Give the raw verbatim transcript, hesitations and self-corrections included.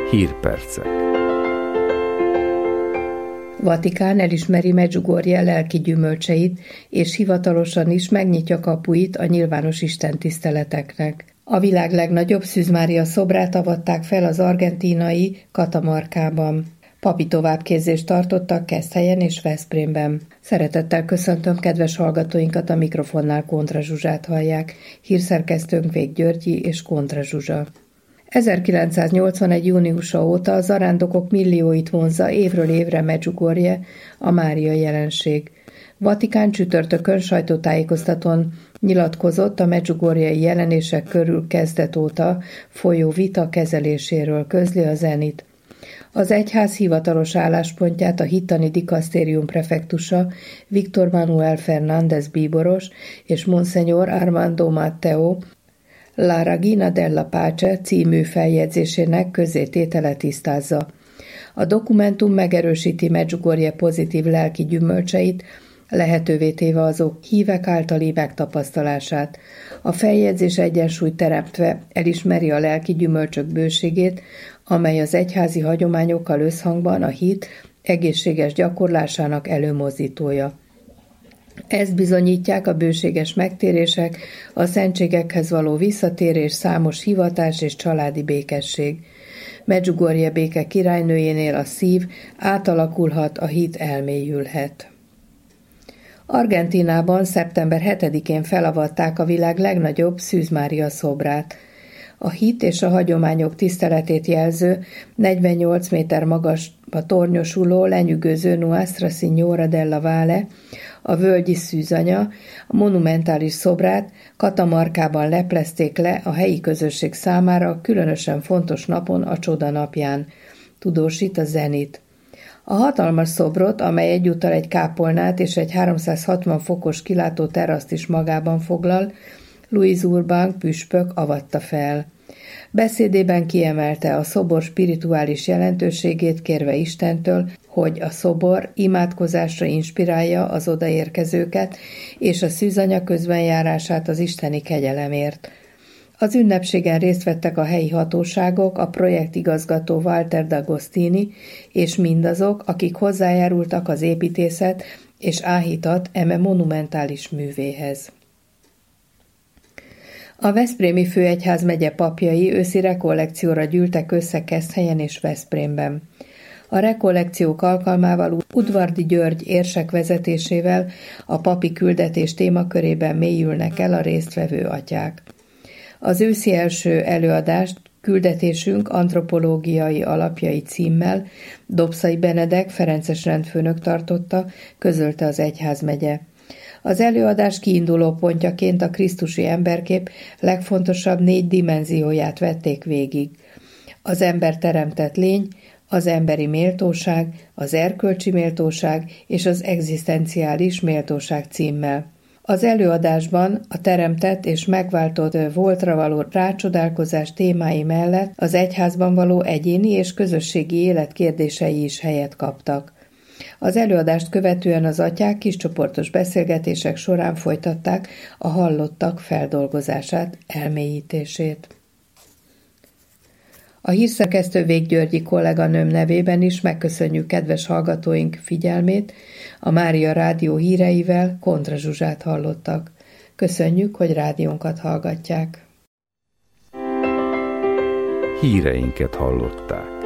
Hírpercek. Vatikán elismeri Medjugorje lelki gyümölcseit, és hivatalosan is megnyitja kapuit a nyilvános istentiszteleteknek. A világ legnagyobb Szűz Mária szobrát avatták fel az argentínai Catamarcában. Papi továbbképzést tartottak Keszthelyen és Veszprémben. Szeretettel köszöntöm kedves hallgatóinkat, a mikrofonnál Kontra Zsuzsát hallják, hírszerkesztőnk Vég Györgyi és Kontra Zsuzsa. ezerkilencszáznyolcvanegy. júniusa óta a zarándokok millióit vonzza évről évre Medjugorje, a Mária jelenség. Vatikán csütörtökön sajtótájékoztatón nyilatkozott a medjugorjei jelenések körül kezdet óta folyó vita kezeléséről, közli a Zenit. Az egyház hivatalos álláspontját a hittani dikasztérium prefektusa Víctor Manuel Fernández bíboros és Monseñor Armando Matteo La Regina della Pace című feljegyzésének közzététele tisztázza. A dokumentum megerősíti Medjugorje pozitív lelki gyümölcseit, lehetővé téve azok hívek általi megtapasztalását. A feljegyzés egyensúlyt teremtve elismeri a lelki gyümölcsök bőségét, amely az egyházi hagyományokkal összhangban a hit egészséges gyakorlásának előmozdítója. Ezt bizonyítják a bőséges megtérések, a szentségekhez való visszatérés, számos hivatás és családi békesség. Medjugorje béke királynőjénél a szív átalakulhat, a hit elmélyülhet. Argentínában szeptember hetedikén felavatták a világ legnagyobb Szűz Mária szobrát. A hit és a hagyományok tiszteletét jelző, negyvennyolc méter magasba tornyosuló, lenyűgöző Nuestra Señora della Valle, a völgyi szűzanya, a monumentális szobrát Catamarcában leplezték le a helyi közösség számára különösen fontos napon, a Csoda napján, tudósít a Zenit. A hatalmas szobrot, amely egyúttal egy kápolnát és egy háromszázhatvan fokos kilátó teraszt is magában foglal, Luis Urbán püspök avatta fel. Beszédében kiemelte a szobor spirituális jelentőségét, kérve Istentől, hogy a szobor imádkozásra inspirálja az odaérkezőket, és a szűzanya közbenjárását az isteni kegyelemért. Az ünnepségen részt vettek a helyi hatóságok, a projektigazgató Walter D'Agostini, és mindazok, akik hozzájárultak az építészet és áhítat eme monumentális művéhez. A veszprémi főegyházmegye papjai őszi rekollekcióra gyűltek össze Keszthelyen és Veszprémben. A rekollekciók alkalmával Udvardi György érsek vezetésével a papi küldetés témakörében mélyülnek el a résztvevő atyák. Az őszi első előadást Küldetésünk antropológiai alapjai címmel Dobszai Benedek ferences rendfőnök tartotta, közölte az egyházmegye. Az előadás kiinduló pontjaként a krisztusi emberkép legfontosabb négy dimenzióját vették végig. Az ember teremtett lény, az emberi méltóság, az erkölcsi méltóság és az egzisztenciális méltóság címmel. Az előadásban a teremtett és megváltott voltra való rácsodálkozás témái mellett az egyházban való egyéni és közösségi élet kérdései is helyet kaptak. Az előadást követően az atyák kiscsoportos beszélgetések során folytatták a hallottak feldolgozását, elmélyítését. A hírszerkesztő Vég Györgyi kolléganőm nevében is megköszönjük kedves hallgatóink figyelmét, a Mária Rádió híreivel Kontra Zsuzsát hallottak. Köszönjük, hogy rádiónkat hallgatják. Híreinket hallották.